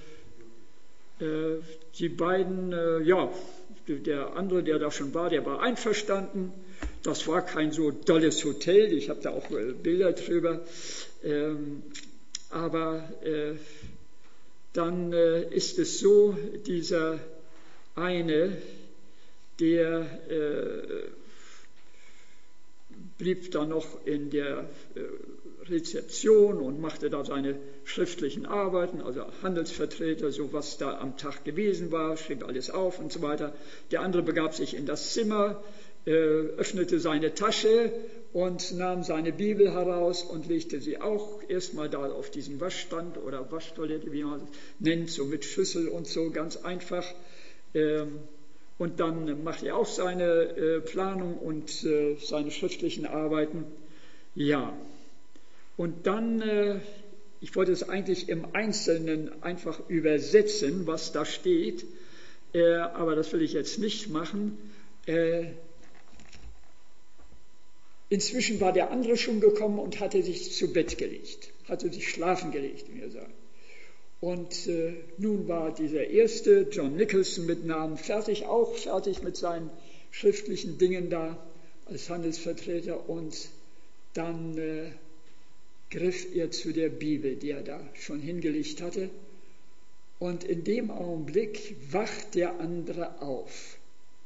die beiden, der andere, der da schon war, der war einverstanden. Das war kein so dolles Hotel, ich habe da auch Bilder drüber. Aber dann ist es so, dieser eine, der blieb dann noch in der Rezeption und machte da seine schriftlichen Arbeiten, also Handelsvertreter, so was da am Tag gewesen war, schrieb alles auf und so weiter. Der andere begab sich in das Zimmer, öffnete seine Tasche und nahm seine Bibel heraus und legte sie auch erstmal da auf diesen Waschstand oder Waschtoilette, wie man es nennt, so mit Schüssel und so, ganz einfach. Und dann machte er auch seine Planung und seine schriftlichen Arbeiten. Ja, und dann, ich wollte es eigentlich im Einzelnen einfach übersetzen, was da steht, aber das will ich jetzt nicht machen. Inzwischen war der andere schon gekommen und hatte sich zu Bett gelegt, hatte sich schlafen gelegt, wie er sagt. Und nun war dieser erste, John Nicholson mit Namen, fertig mit seinen schriftlichen Dingen da als Handelsvertreter. Und dann griff er zu der Bibel, die er da schon hingelegt hatte. Und in dem Augenblick wacht der andere auf.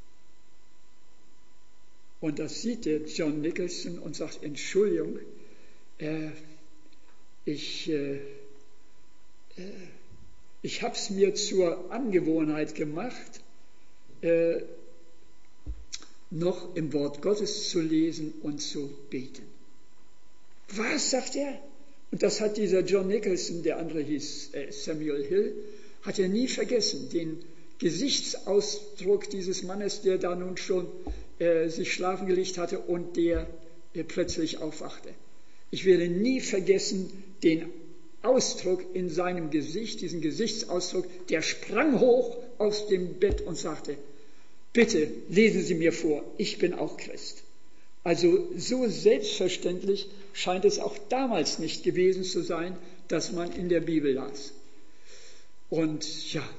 Und das sieht der John Nicholson und sagt, Entschuldigung, ich habe es mir zur Angewohnheit gemacht, noch im Wort Gottes zu lesen und zu beten. Was, sagt er? Und das hat dieser John Nicholson, der andere hieß Samuel Hill, hat er nie vergessen, den Gesichtsausdruck dieses Mannes, der da nun schon sich schlafen gelegt hatte und der plötzlich aufwachte. Ich werde nie vergessen den Ausdruck in seinem Gesicht, diesen Gesichtsausdruck, der sprang hoch aus dem Bett und sagte, bitte lesen Sie mir vor, ich bin auch Christ. Also so selbstverständlich scheint es auch damals nicht gewesen zu sein, dass man in der Bibel las. Und ja,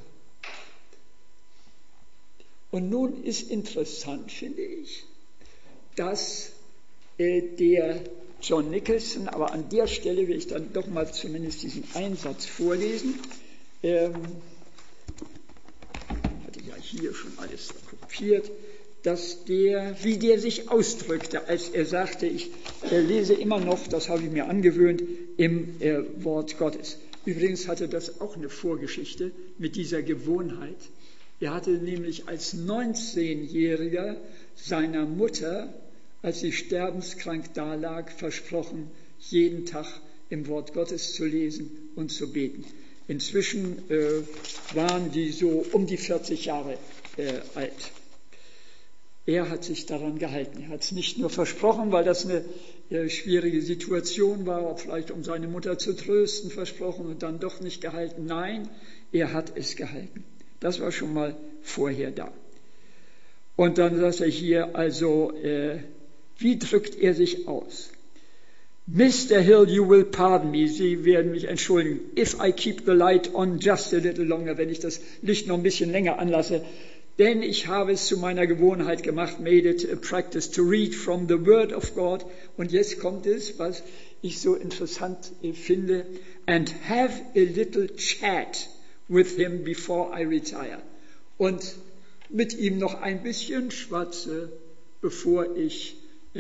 und nun ist interessant, finde ich, dass der John Nicholson, aber an der Stelle will ich dann doch mal zumindest diesen Einsatz vorlesen. Hatte ja hier schon alles kopiert. wie der sich ausdrückte, als er sagte, ich lese immer noch, das habe ich mir angewöhnt, im Wort Gottes. Übrigens hatte das auch eine Vorgeschichte mit dieser Gewohnheit. Er hatte nämlich als 19-Jähriger seiner Mutter, als sie sterbenskrank dalag, versprochen, jeden Tag im Wort Gottes zu lesen und zu beten. Inzwischen waren die so um die 40 Jahre alt. Er hat sich daran gehalten. Er hat es nicht nur versprochen, weil das eine schwierige Situation war, vielleicht um seine Mutter zu trösten, versprochen und dann doch nicht gehalten. Nein, er hat es gehalten. Das war schon mal vorher da. Und dann sagt er hier, also, wie drückt er sich aus? Mr. Hill, you will pardon me. Sie werden mich entschuldigen. If I keep the light on just a little longer, wenn ich das Licht noch ein bisschen länger anlasse. Denn ich habe es zu meiner Gewohnheit gemacht, made it a practice to read from the Word of God. Und jetzt kommt es, was ich so interessant finde. And have a little chat with him before I retire. Und mit ihm noch ein bisschen schwatze, bevor ich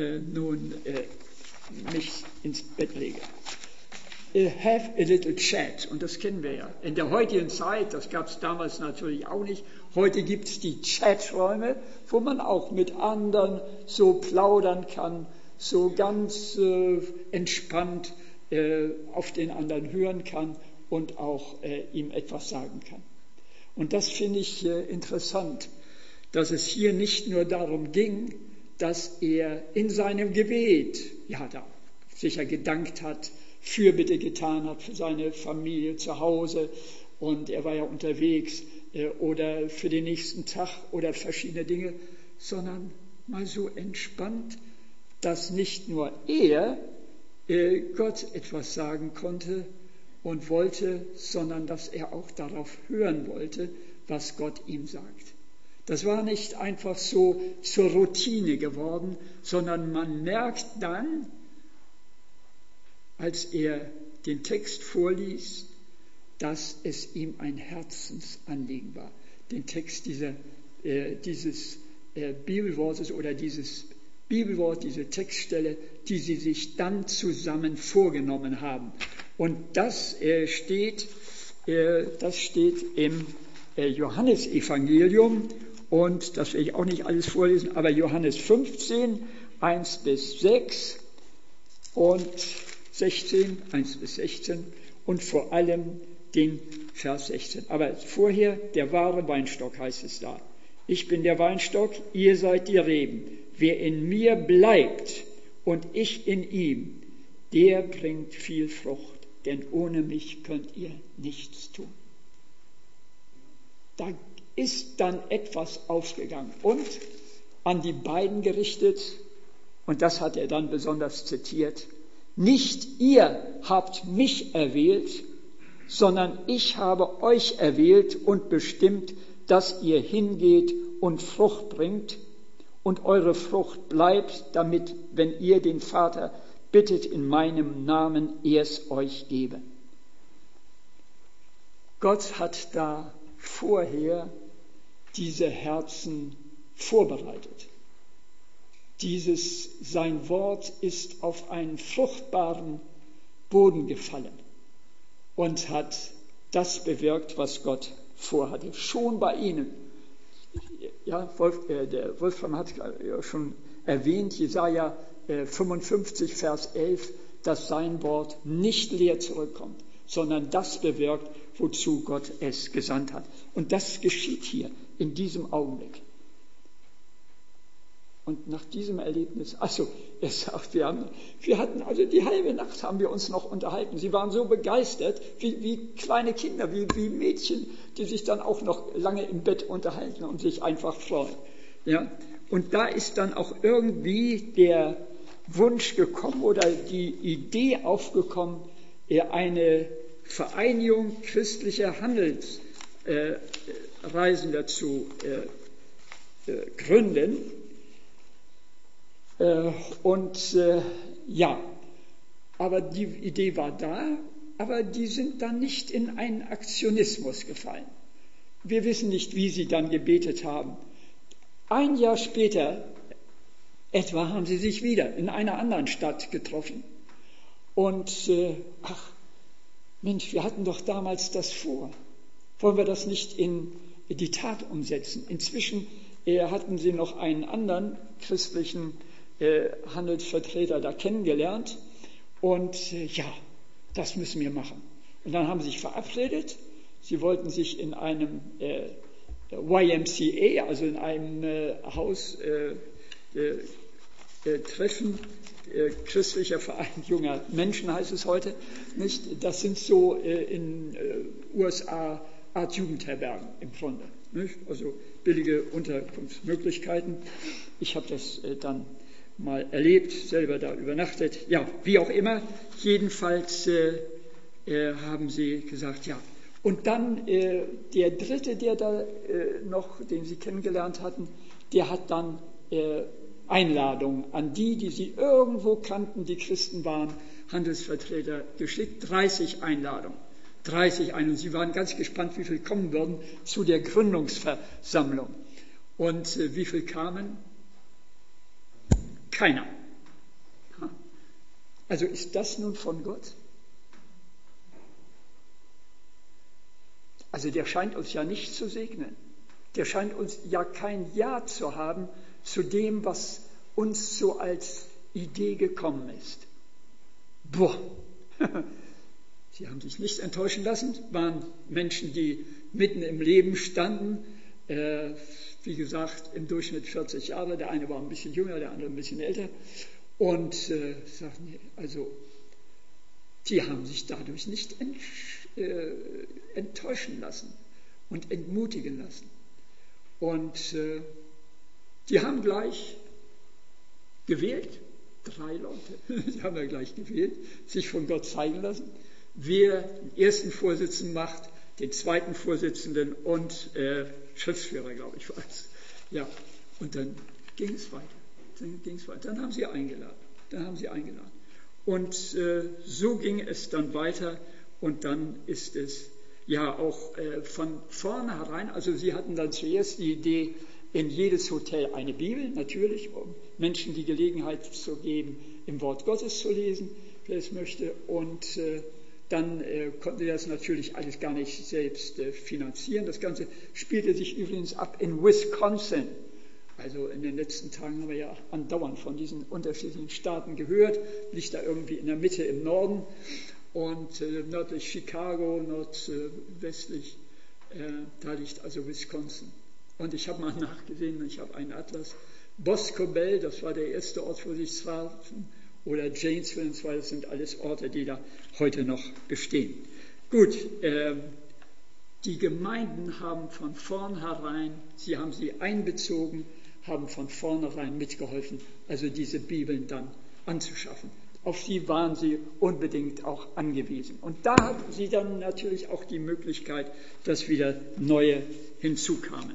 mich ins Bett lege. Have a little chat. Und das kennen wir ja. In der heutigen Zeit, das gab es damals natürlich auch nicht, heute gibt es die Chaträume, wo man auch mit anderen so plaudern kann, so ganz entspannt auf den anderen hören kann und auch ihm etwas sagen kann. Und das finde ich interessant, dass es hier nicht nur darum ging, dass er in seinem Gebet, ja, da sicher gedankt hat, Fürbitte getan hat für seine Familie zu Hause und er war ja unterwegs oder für den nächsten Tag oder verschiedene Dinge, sondern mal so entspannt, dass nicht nur er Gott etwas sagen konnte und wollte, sondern dass er auch darauf hören wollte, was Gott ihm sagt. Das war nicht einfach so zur Routine geworden, sondern man merkt dann, als er den Text vorliest, dass es ihm ein Herzensanliegen war. Den Text dieses Bibelwortes oder dieses Bibelwort, diese Textstelle, die sie sich dann zusammen vorgenommen haben. Und das steht im Johannesevangelium und das will ich auch nicht alles vorlesen, aber Johannes 15, 1 bis 6 und 16, 1 bis 16 und vor allem den Vers 16. Aber vorher, der wahre Weinstock heißt es da. Ich bin der Weinstock, ihr seid die Reben. Wer in mir bleibt und ich in ihm, der bringt viel Frucht, denn ohne mich könnt ihr nichts tun. Da ist dann etwas aufgegangen und an die beiden gerichtet, und das hat er dann besonders zitiert, nicht ihr habt mich erwählt, sondern ich habe euch erwählt und bestimmt, dass ihr hingeht und Frucht bringt und eure Frucht bleibt, damit, wenn ihr den Vater bittet in meinem Namen, er es euch gebe. Gott hat da vorher diese Herzen vorbereitet. Sein Wort ist auf einen fruchtbaren Boden gefallen und hat das bewirkt, was Gott vorhatte. Schon bei ihnen. Ja, der Wolfram hat ja schon erwähnt, Jesaja 55, Vers 11, dass sein Wort nicht leer zurückkommt, sondern das bewirkt, wozu Gott es gesandt hat. Und das geschieht hier in diesem Augenblick. Und nach diesem Erlebnis, er sagt, wir hatten also die halbe Nacht haben wir uns noch unterhalten. Sie waren so begeistert, wie kleine Kinder, wie Mädchen, die sich dann auch noch lange im Bett unterhalten und sich einfach freuen. Ja? Und da ist dann auch irgendwie der Wunsch gekommen oder die Idee aufgekommen, eine Vereinigung christlicher Handelsreisender zu gründen. Aber die Idee war da, aber die sind dann nicht in einen Aktionismus gefallen. Wir wissen nicht, wie sie dann gebetet haben. Ein Jahr später etwa haben sie sich wieder in einer anderen Stadt getroffen. Und Mensch, wir hatten doch damals das vor. Wollen wir das nicht in die Tat umsetzen? Inzwischen hatten sie noch einen anderen christlichen Handelsvertreter da kennengelernt. Und das müssen wir machen. Und dann haben sie sich verabredet. Sie wollten sich in einem YMCA, also in einem Haus treffen, christlicher Verein junger Menschen heißt es heute, nicht? Das sind so in USA Art Jugendherbergen im Grunde, nicht? Also billige Unterkunftsmöglichkeiten. Ich habe das dann mal erlebt, selber da übernachtet. Ja, wie auch immer, jedenfalls haben sie gesagt, ja. Und dann der Dritte, der da noch, den sie kennengelernt hatten, der hat dann Einladungen an die sie irgendwo kannten, die Christen waren, Handelsvertreter geschickt, 30 Einladungen. 30 Einladungen. Sie waren ganz gespannt, wie viel kommen würden zu der Gründungsversammlung. Und wie viel kamen? Keiner. Also ist das nun von Gott? Also der scheint uns ja nicht zu segnen. Der scheint uns ja kein Ja zu haben zu dem, was uns so als Idee gekommen ist. Boah, sie haben sich nicht enttäuschen lassen, waren Menschen, die mitten im Leben standen, wie gesagt, im Durchschnitt 40 Jahre, der eine war ein bisschen jünger, der andere ein bisschen älter, und sagten, also die haben sich dadurch nicht enttäuschen lassen und entmutigen lassen. Und die haben gleich gewählt, 3 Leute, die haben ja gleich gewählt, sich von Gott zeigen lassen, wer den ersten Vorsitzenden macht, den zweiten Vorsitzenden und Schriftführer, glaube ich, war es. Ja, und dann ging es weiter. Dann haben sie eingeladen. Und so ging es dann weiter und dann ist es ja auch von vornherein, also sie hatten dann zuerst die Idee, in jedes Hotel eine Bibel, natürlich, um Menschen die Gelegenheit zu geben, im Wort Gottes zu lesen, wer es möchte. Und dann konnten sie das natürlich alles gar nicht selbst finanzieren. Das Ganze spielte sich übrigens ab in Wisconsin. Also in den letzten Tagen haben wir ja andauernd von diesen unterschiedlichen Staaten gehört. Liegt da irgendwie in der Mitte im Norden. Und nördlich Chicago, nordwestlich, da liegt also Wisconsin. Und ich habe mal nachgesehen, ich habe einen Atlas. Boscobel, das war der erste Ort, wo sie es trafen, oder Janesville, das sind alles Orte, die da heute noch bestehen. Gut, die Gemeinden haben von vornherein, sie haben sie einbezogen, haben von vornherein mitgeholfen, also diese Bibeln dann anzuschaffen. Auf sie waren sie unbedingt auch angewiesen. Und da hatten sie dann natürlich auch die Möglichkeit, dass wieder neue hinzukamen.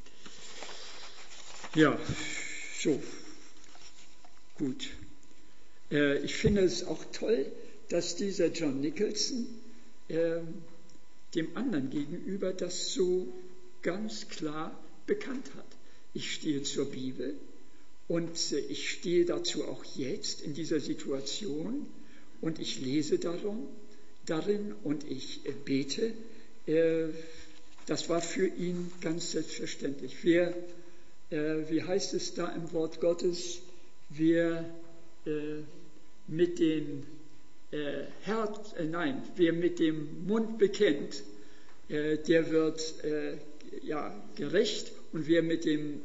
Ja, so, gut. Ich finde es auch toll, dass dieser John Nicholson dem anderen gegenüber das so ganz klar bekannt hat. Ich stehe zur Bibel und ich stehe dazu auch jetzt in dieser Situation und ich lese darin und ich bete. Das war für ihn ganz selbstverständlich. Wie heißt es da im Wort Gottes? Wer mit dem wer mit dem Mund bekennt, der wird gerecht, und wer mit dem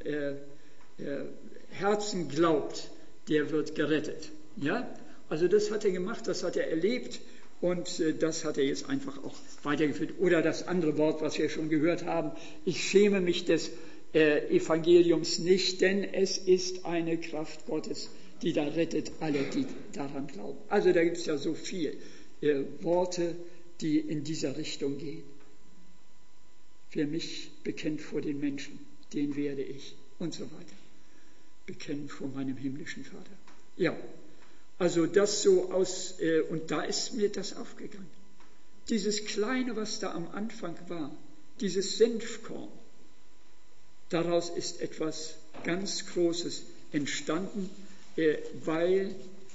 Herzen glaubt, der wird gerettet. Ja? Also das hat er gemacht, das hat er erlebt und das hat er jetzt einfach auch weitergeführt. Oder das andere Wort, was wir schon gehört haben: Ich schäme mich des Evangeliums nicht, denn es ist eine Kraft Gottes, die da rettet alle, die daran glauben. Also da gibt es ja so viele Worte, die in dieser Richtung gehen. Wer mich bekennt vor den Menschen, den werde ich und so weiter bekennen vor meinem himmlischen Vater. Ja, also das so und da ist mir das aufgegangen. Dieses Kleine, was da am Anfang war, dieses Senfkorn, Daraus ist etwas ganz Großes entstanden, weil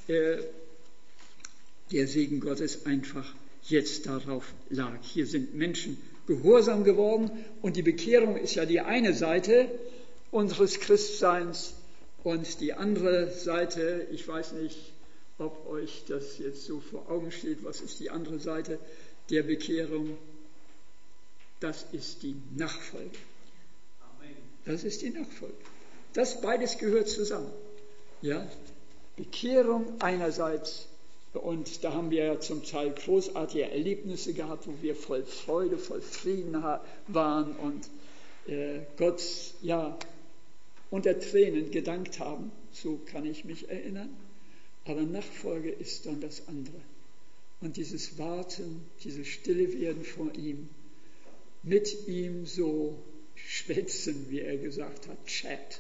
der Segen Gottes einfach jetzt darauf lag. Hier sind Menschen gehorsam geworden und die Bekehrung ist ja die eine Seite unseres Christseins und die andere Seite, ich weiß nicht, ob euch das jetzt so vor Augen steht, was ist die andere Seite der Bekehrung? Das ist die Nachfolge. Das ist die Nachfolge. Das beides gehört zusammen. Ja? Bekehrung einerseits, und da haben wir ja zum Teil großartige Erlebnisse gehabt, wo wir voll Freude, voll Frieden waren und Gott ja unter Tränen gedankt haben. So kann ich mich erinnern. Aber Nachfolge ist dann das andere. Und dieses Warten, dieses Stille werden vor ihm, mit ihm so schwätzen, wie er gesagt hat, Chat,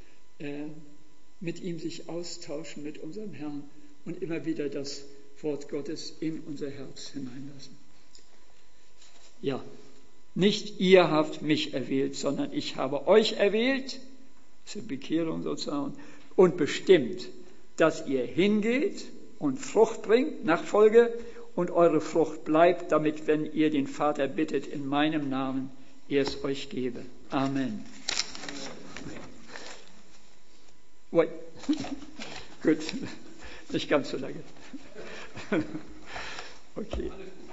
mit ihm sich austauschen, mit unserem Herrn und immer wieder das Wort Gottes in unser Herz hineinlassen. Ja, nicht ihr habt mich erwählt, sondern ich habe euch erwählt, das ist die Bekehrung sozusagen, und bestimmt, dass ihr hingeht und Frucht bringt, Nachfolge, und eure Frucht bleibt, damit, wenn ihr den Vater bittet in meinem Namen, er es euch gebe. Amen. Ui. Gut, nicht ganz so lange. Okay.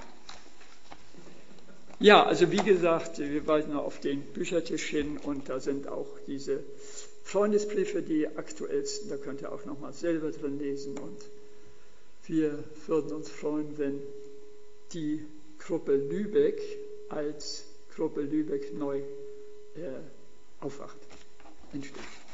Ja, also wie gesagt, wir weisen auf den Büchertisch hin und da sind auch diese Freundesbriefe, die aktuellsten, da könnt ihr auch nochmal selber drin lesen und wir würden uns freuen, wenn die Gruppe Lübeck als Gruppe Lübeck neu aufwacht, entsteht.